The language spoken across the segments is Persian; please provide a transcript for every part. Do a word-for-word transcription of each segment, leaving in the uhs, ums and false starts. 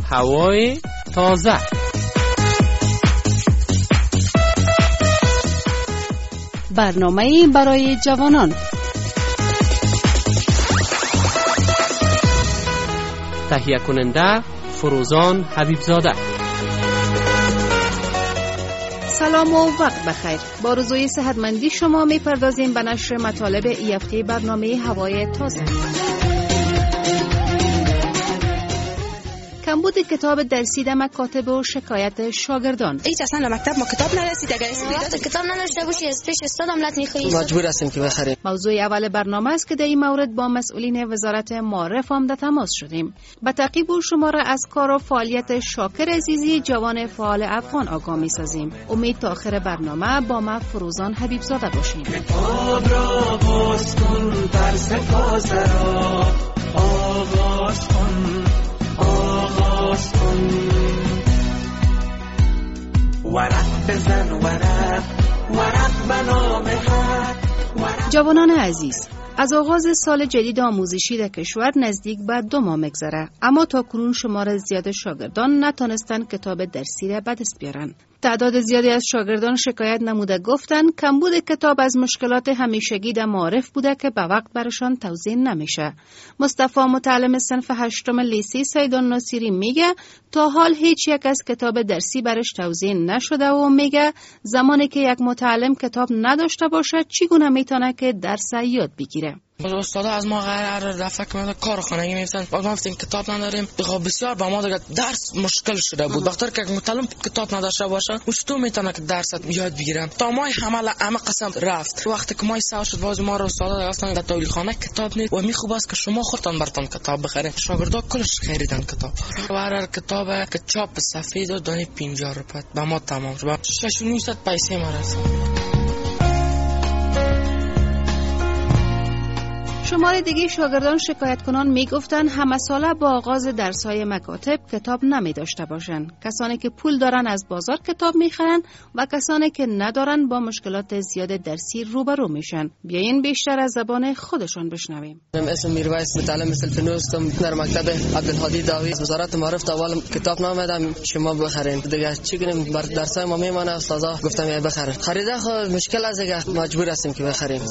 هوای تازه. برنامه برای جوانان. تهیه کننده فروزان حبیبزاده. سلام و وقت بخیر. با آرزوی صحتمندی شما میپردازیم به نشر مطالب ای هفته برنامه هوای تازه. کمبود کتاب درسی در مکاتب و شکایت شاگردان. هیچ اصلا مکتب ما کتاب نرسید. اگر استعداد کتاب نداشته باشی از پیش استاد عملت می‌خوری. مجبور هستیم که بخریم. موضوع اول برنامه است که در این مورد با مسئولین وزارت معارف هم در تماس شدیم. به تعقیب و شما را از کار و فعالیت شاکر عزیزی جوان فعال افغان آگاه می‌سازیم. امید تا آخر برنامه با ما فروزان حبیبزاده باشین. کتاب را باز کن در سپاس را آغاز کن آغاز کن ورق بزن ورق ورق بنام حق. جوانان عزیز، از آغاز سال جدید آموزشی در کشور نزدیک به دو ماه میگذره، اما تا کنون شمار زیاد شاگردان نتونستن کتاب درسی را به دست بیارن. تعداد زیادی از شاگردان شکایت نموده گفتن کمبود کتاب از مشکلات همیشگی در معارف بوده که به وقت برشان توزیع نمیشه. مصطفی متعلم صنف هشتم لیسه سیدان ناصری میگه تا حال هیچ یک از کتاب درسی برش توزیع نشده و میگه زمانی که یک متعلم کتاب نداشته باشه چگونه میتونه که درس یاد بگیره. استادا از ما قرار دفعه که ما کار خانگی میفتن و ما گفتیم کتاب نداریم. دیگه بسیار با ما دیگه درس مشکل شده بود. دکتر که متعلم کتاب نداشته باشه تو میتونه که درس یاد بگیرن. تا ما همه همه قسم رفت. وقتی که ما سال شد باز ما رو استادا اصلا در تولیل خانه کتاب نیست و میخوب است که شما خودتان برتون کتاب بخرید. شاگردا کلش خریدن کتاب. هر کتاب که چاپ سفید و دانی پنجاه روپیه با ما تمام شد. شش و نیم صد پیسه ما رسید. شماره دیگه شاگردان شکایت کنان میگفتن همه ساله با آغاز درس‌های مکاتب کتاب نمی داشته باشن. کسانی که پول دارن از بازار کتاب میخرن و کسانی که ندارن با مشکلات زیاد درسی روبرو میشن. بیاین بیشتر از زبان خودشان بشنویم. اسم میرویس متعلم صنف نو هستم در مکتب عبدالهادی داوی. از وزارت معارف تا اول کتاب نامدم شما بخرین. دیگه چی کنیم بر درس‌های ما میمونه استادا گفتم بخرین. خریده خود مشکل از دیگه مجبور هستیم که بخریم.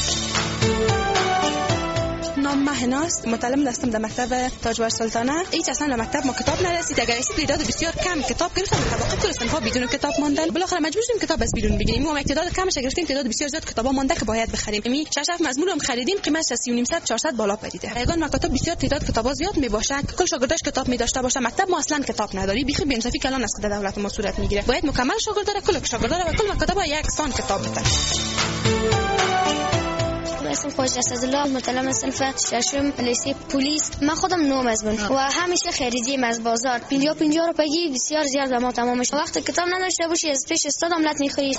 نام مهناست، متعلم هستم در مکتب تاجور سلطانه. هیچ اصلا مکتب ما کتاب نرسید. اگر استعداد بسیار کم کتاب گرفتم طبقه کل صنفا بدون کتاب ماندن. بالاخره مجبور شدیم کتاب از بیرون بگیریم. ما تعداد کمش گرفتیم، تعداد بسیار زیاد کتابا مانده که باید بخریم. می شش هفت مضمون هم خریدیم قیمتش سی و نیم صد چهارصد بالا پریده. یگان مکاتب بسیار تعداد کتابا زیاد می باشه. کل شاگرداش کتاب می داشته باشه. مکتب ما اصلا کتاب نداری. بیخی بی انصافی کلان است که دولت ما صورت میگیره. باید مکمل شاگرد داره، کل شاگرد داره و کل مکاتبا یک سان کتاب بده. اسم خواجه اسدالله، متعلم صنف ششم لیسه پلیس. من خودم نو مضمون و همیشه خریدیم از بازار. پنجاه پنجاه روپیه بسیار زیاد به ما تمامش. وقتی کتاب نداشته باشی از پیش استاد عملت می‌خوری.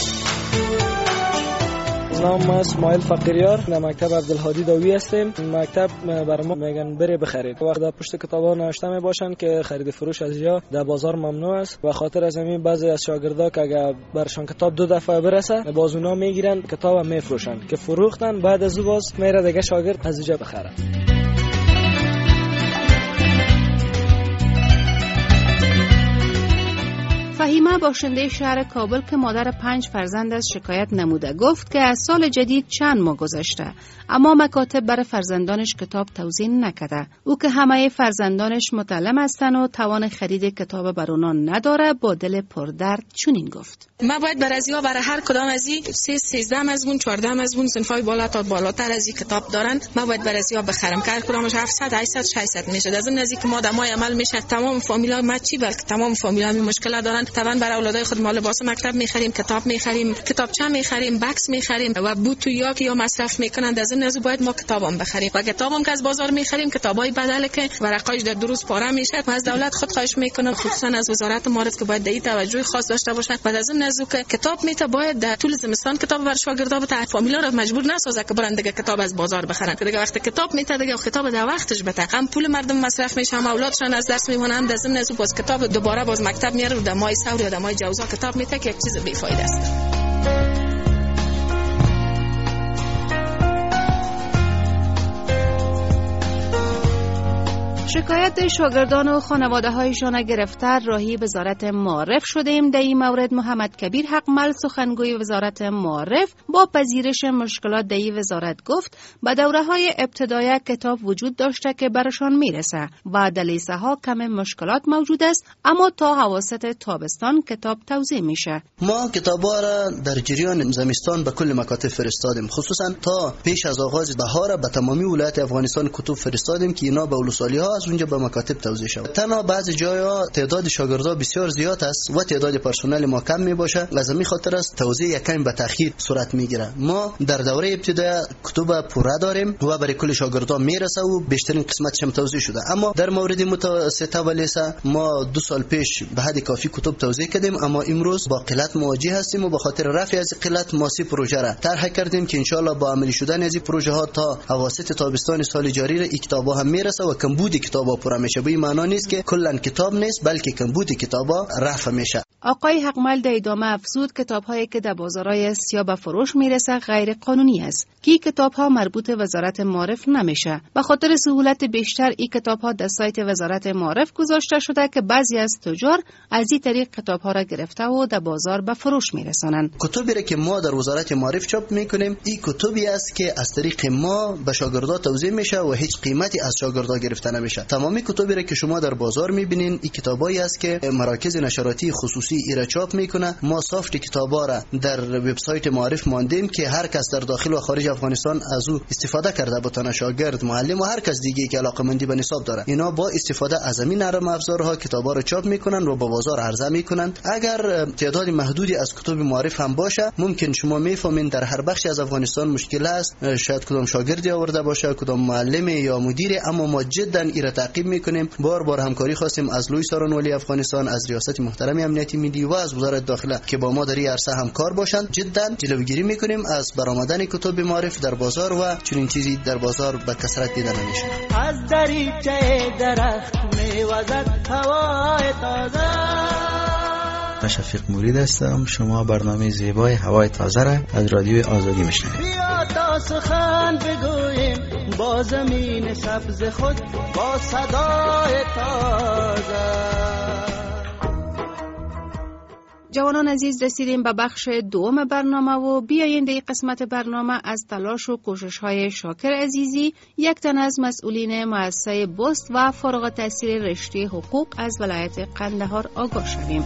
نام اسماعیل فقیریار، در مکتب عبدالهادی داوی هستیم. مکتب برای ما میگن بره بخرید. وقت در پشت کتابا نوشته می باشن که خرید فروش از جا در بازار ممنوع است. و خاطر از همین بعضی از شاگردا که اگر برشان کتاب دو دفعه برسه باز اونا میگیرن کتاب میفروشن که فروختن بعد از باز میره دیگه شاگرد از جا بخره. فهیمه باشنده شهر کابل که مادر پنج فرزند از شکایت نموده گفت که از سال جدید چند ماه گذشته اما مکاتب برای فرزندانش کتاب توزیع نکرده. او که همه فرزندانش متعلم هستن و توان خرید کتاب بر اونا نداره با دل پردرد چنین گفت. ما باید بر ازیا برای هر کدام از این سه سیزده مضمون چهارده مضمون صنفای بالا تا بالاتر از این کتاب دارن. ما باید بر ازیا بخرم که هر کدامش هفتصد هشتصد ششصد میشه. از این نزدیک ما دمای عمل میشه. تمام فامیلا ما چی بلکه تمام فامیلا می مشکل دارن. طبعا برای اولادای خود ما لباس مکتب میخریم، کتاب میخریم، کتابچه میخریم، بکس میخریم و بوت و یاک یا مصرف میکنند. از این نزد باید ما کتابم بخریم و کتابم که از بازار میخریم کتابای بدل که ورقایش در دروس پاره میشه. و از دولت خود خواهش میکنم خصوصا از وزارت معارف که باید دید توجه خاص داشته باشند. بعد از این نزد که کتاب میته باید در طول زمستان کتاب بر شاگردا بده. فامیلا رو مجبور نسازه که برن دیگه کتاب از بازار بخرن. دیگه وقتی کتاب میته دیگه کتاب در وقتش بده. هم پول مردم مصرف میشه، هم اولادشان از درس میمونن. از این نزد باز کتاب دوباره باز مکتب میاره و در ماه سور یا در ماه جوزا کتاب میته که یک چیز بیفایده است. شکایت شاگردان و خانواده هایشان گرفتار راهی وزارت معارف شدیم. در این مورد محمد کبیر حقمل سخنگوی وزارت معارف با پذیرش مشکلات در این وزارت گفت به دوره های ابتدایی کتاب وجود داشته که برشان میرسه و در لیسه ها کم مشکلات موجود است، اما تا اواسط تابستان کتاب توزیع میشه. ما کتابا را در جریان زمستان به کل مکاتب فرستادیم، خصوصا تا پیش از آغاز بهار به تمامی ولایت افغانستان کتب فرستادیم که اینا به ولسوالی ها از اونجا به مکاتب توزیع شود. تنها بعضی جاها تعداد شاگردا بسیار زیاد است و تعداد پرسنل ما کم می باشه، از همین خاطر است توزیع یکم به تاخیر صورت میگیره. ما در دوره ابتدایی کتب پوره داریم و برای کل شاگردا میرسه و بیشترین قسمتش هم توزیع شده، اما در مورد متوسطه و لیسه ما دو سال پیش به حد کافی کتب توزیع کردیم، اما امروز با قلت مواجه هستیم و به خاطر رفع از قلت ما سی پروژه را طرح کردیم که ان شاء الله با عملی شدن از این پروژه ها تا اواسط تابستان سال جاری را کتابا هم میرسه و کمبود کتابا پوره میشه. به این معنی نیست که کلا کتاب نیست، بلکه کمبود کتابا رفع میشه. آقای حقمل در ادامه افزود کتاب‌هایی که در بازارهای سیاه به فروش میرسه غیر قانونی است که کتاب‌ها مربوط وزارت معارف نمیشه. به خاطر سهولت بیشتر این کتاب‌ها در سایت وزارت معارف گذاشته شده که بعضی از تجار از این طریق کتاب‌ها را گرفته و در بازار به فروش میرسانند. کتابی را که ما در وزارت معارف چاپ میکنیم این کتابی است که از طریق ما به شاگردا توزیع میشه و هیچ قیمتی از شاگردا گرفته نمیشه. تمامی کتابی را که شما در بازار میبینین این کتابایی است که مراکز نشراتی خصوصی ایرا چاپ میکنه. ما سافت کتابا را در وبسایت معارف ماندیم که هر کس در داخل و خارج افغانستان از او استفاده کرده، بتونه شاگرد، معلم و هر کس دیگه که علاقه‌مندی به نصاب داره، اینا با استفاده از همین نرم افزارها کتابا را چاپ میکنن و به بازار عرضه میکنن. اگر تعداد محدودی از کتاب معارف هم باشه، ممکن شما میفهمین در هر بخشی از افغانستان مشکل است، شاید کدام شاگردی آورده باشه، کدام معلم یا مدیر، اما ما جدا ایرا تعقیب میکنیم. بار بار همکاری خواستیم از لوی ساران ولی افغانستان، از ریاست محترم امنیتی ملی و از وزارت داخله که با ما در این عرصه همکار باشند. جدا جلوگیری میکنیم از برآمدن کتب معارف در بازار و چنین چیزی در بازار به کثرت دیده نمیشه. از دریچه درخت میوزد هوای تازه. شفیق مرید هستم. شما برنامه زیبای هوای تازه را از رادیو آزادی میشنوید. بیا تا سخن بگوییم با زمین سبز خود با صدای تازه. جوانان عزیز، رسیدیم به بخش دوم برنامه و بیایین در این قسمت برنامه از تلاش و کوشش های شاکر عزیزی، یک تن از مسئولین مؤسسه بست و فارغ التحصیل رشته حقوق از ولایت قندهار آگاه شویم.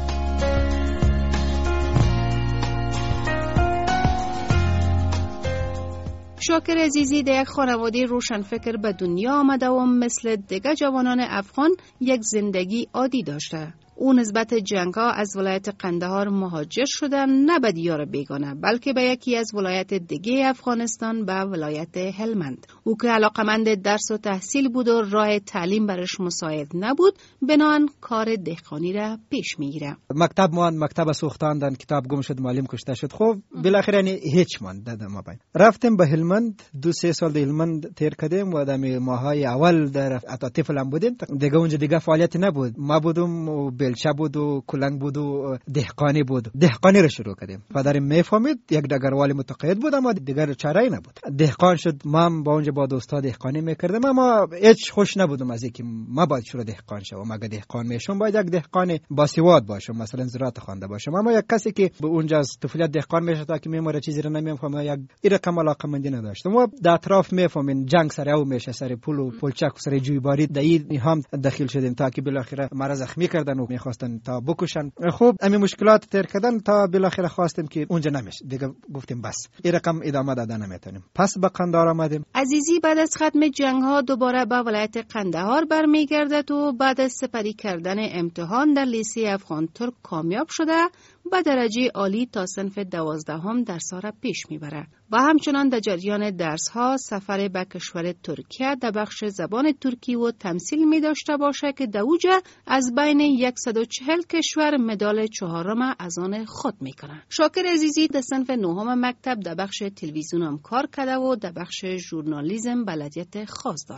شاکر عزیزی در یک خانواده روشنفکر به دنیا آمده و مثل دیگر جوانان افغان یک زندگی عادی داشته. او نسبت جنگ‌ها از ولایت قندهار مهاجر شدن، نه به دیار بیگانه بلکه به یکی از ولایت دیگه افغانستان، به ولایت هلمند. او که علاقمند درس و تحصیل بود و راه تعلیم برش مساعد نبود، بنان کار دهقانی را پیش میگیره. مکتب مان مکتب سوختاندن، کتاب گم شد، معلم کشته شد. خب بالاخره یعنی هیچ مان دادم ما باید رفتم به هلمند. دو سه سال در هلمند تیر کردیم و در ماهای اول در طفلم بودیم دیگه اونجا دیگه فعالیت نبود. ما بودم و بلچه بود و کلنگ بود و دهقانی بود. دهقانی رو شروع کردیم. پدرم میفهمید، یک دگروال متقاعد بود اما دیگر چاره ای نبود. دهقان شد. من با اونجا با دوستا دهقانی میکردم اما هیچ خوش نبودم از اینکه ما باید شروع دهقان شوم. مگه دهقان میشم باید یک دهقان باسواد باشم، مثلا زراعت خوانده باشم. اما یک کسی که به اونجا از طفولیت دهقان میشه تا که میموره چیزی رو نمیفهمه، یک این رقم علاقمندی نداشتم. و در اطراف میفهمین جنگ سر او میشه، سر پول و پلچک سر جویباری در این هم داخل شدیم تا که بالاخره مرا زخمی کردن و میخواستن تا بکشن. خوب همین مشکلات تر کردن تا بالاخره خواستیم که اونجا نمیشه دیگه، گفتیم بس این رقم ادامه دادن نمیتونیم. پس به قندهار آمدیم. عزیزی بعد از ختم جنگ ها دوباره به ولایت قندهار برمیگردد و بعد از سپری کردن امتحان در لیسه افغان ترک کامیاب شده به درجه عالی تا صنف دوازدهم درس ها را پیش میبره و همچنان در جریان درس ها سفر به کشور ترکیه در بخش زبان ترکی و تمثیل می داشته باشه که در اوجه از بین صد و چهل کشور مدال چهارم از آن خود میکنه. شاکر عزیزی در صنف نهم مکتب در بخش تلویزیون هم کار کرده و در بخش ژورنالیسم بلدیت خاص داره.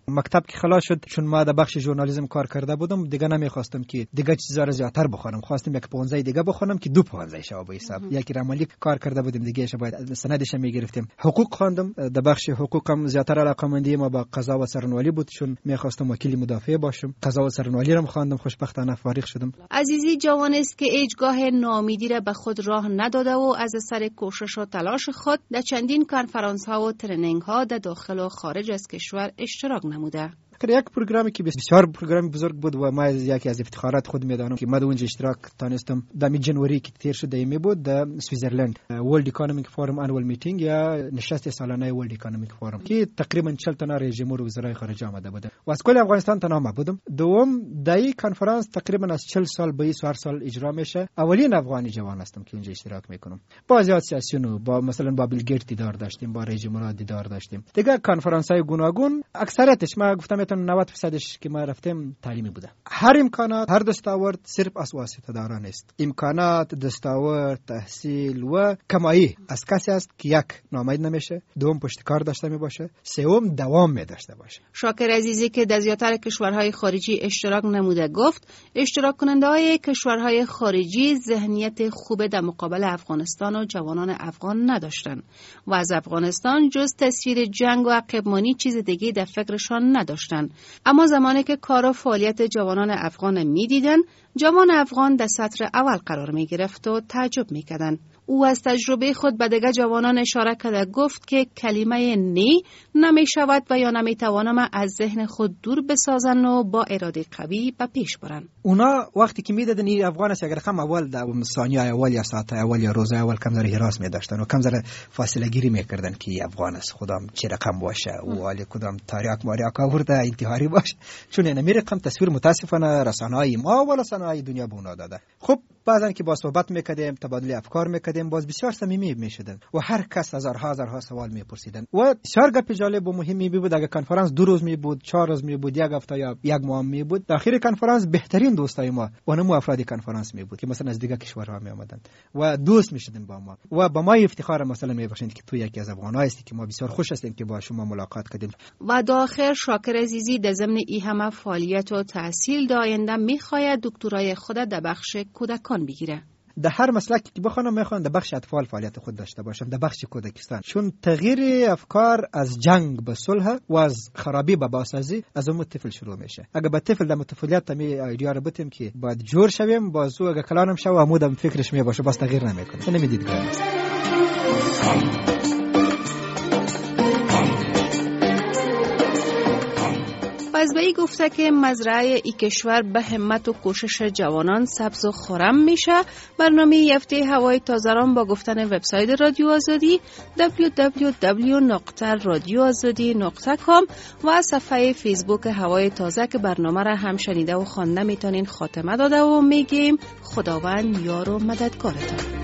مکتب که خلاص شد، چون ما در بخش ژورنالیسم کار کرده بودم، دیگه نمیخواستم که دیگه چیزا رو زیاتر بخونم. خواستم یک پانزده دیگه بخونم که دو پانزده شو به حساب. یکی رمالی کار کرده بودیم دیگه اش باید سندش میگرفتیم. حقوق خواندم، در بخش حقوقم زیاتر علاقه‌مندی ما با قضا و سرنوالی بود، چون میخواستم وکیل مدافع باشم. قضا و سرنوالی رو خواندم، خوشبختانه فارغ شدم. عزیزی جوان است که هیچگاه ناامیدی را به خود راه نداده و از اثر کوشش و تلاش خود در چندین کنفرانس ها و ترنینگ ها در داخل و خارج از کشور اشتراک نموده. یک پروگرامی که بسیار پروگرام بزرگ بود و ما یکی از افتخارات خود میدانم که ما در اونجا اشتراک تانستم. در جنوری که تیر شده می بود در سوئیسرلند، ورلد اکونومیک فورم انوال میتینگ یا نشست سالانه ورلد اکونومیک فورم که تقریبا چهل تا رئیس جمهور وزرای خارجه آمده بودند و از کل افغانستان تنها ما بودم. دوم دای کنفرانس تقریبا از چهل سال به هر سال اجرا میشه. اولین افغانی جوان هستم که اونجا اشتراک میکنم. با زیاد سیاسیونو با مثلا با بیل گیت دیدار داشتیم، با رئیس جمهور دیدار داشتیم. دیگه کنفرانس های گوناگون اکثریتش ما گفتم نود درصدش که ما رفتیم تعلیمی بوده. هر امکانات، هر دستاورد صرف از واسطه داران است. امکانات، دستاورد، تحصیل و کمایی از کسی است که یک نامید نمیشه، دوم پشتکار داشته می باشه، سوم دوام می داشته باشه. شاکر عزیزی که در زیاتر کشورهای خارجی اشتراک نموده گفت اشتراک کننده های کشورهای خارجی ذهنیت خوب در مقابل افغانستان و جوانان افغان نداشتند و از افغانستان جز تصویر جنگ و عقب‌مانی چیز دیگه در فکرشان نداشتند. اما زمانی که کار و فعالیت جوانان افغان می دیدن، جوان افغان در سطر اول قرار می گرفت و تعجب می کردن. او از تجربه خود به دیگر جوانان اشاره کرده گفت که کلمه نی نمی شود و یا نمی توانم از ذهن خود دور بسازن و با اراده قوی به پیش برن. اونا وقتی که میدادن این افغان است، اگر رقم اول در ثانیه اول یا ساعت اول یا روز اول کم ذره حراس می داشتن و کم ذره فاصله گیری میکردن که افغان است، خودم چه رقم باشه و ولی کدام تاریک ماریاک آورده انتحاری باشه، چون نمی رقم تصویر متاسفانه رسانه‌های ما و رسانه‌های دنیا به اونا داده. خب بعضن که با صحبت میکردیم، تبادل افکار میکردیم، باز بسیار صمیمی میشدن و هر کس هزارها هزارها سوال میپرسیدن و بسیار گپ جالب و مهمی بود. اگه کنفرانس دو روز می بود، چهار روز می بود، یک هفته یا یک ماه می بود، در اخیر کنفرانس بهترین دوستای ما و نمو افراد کنفرانس می بود که مثلا از دیگه کشورها می آمدن و دوست میشدن با ما و با ما افتخار مثلا میبخشید که تو یکی از افغان‌ها هستی که ما بسیار خوش هستیم که با شما ملاقات کردیم. و در آخر شاکر عزیزی در ضمن این همه فعالیت و تحصیل در آینده میخواهد دکترای خود در بخش کودکان بگیره. در هر مسلکی که بخوانم میخوان در بخش اطفال فعالیت خود داشته باشم، در بخش کودکستان، چون تغییر افکار از جنگ به صلح و از خرابی به بازسازی از اون طفل شروع میشه. اگه به طفل در طفولیت می ایدیا رو بتیم که باید جور شویم، بازو اگه کلانم شو عمودم فکرش می باشه، باز تغییر نمیکنه. نمیدید گرام از به ای گفته که مزرعه ای کشور به همت و کوشش جوانان سبز و خرم میشه. برنامه هفته هوای تازه را با گفتن وبسایت رادیو آزادی دبلیو دبلیو دبلیو نقطه رادیو آزادی نقطه کام و صفحه فیسبوک هوای تازه که برنامه را هم شنیده و خوانده میتونین خاتمه داده و میگیم خداوند یار و مددگارتان.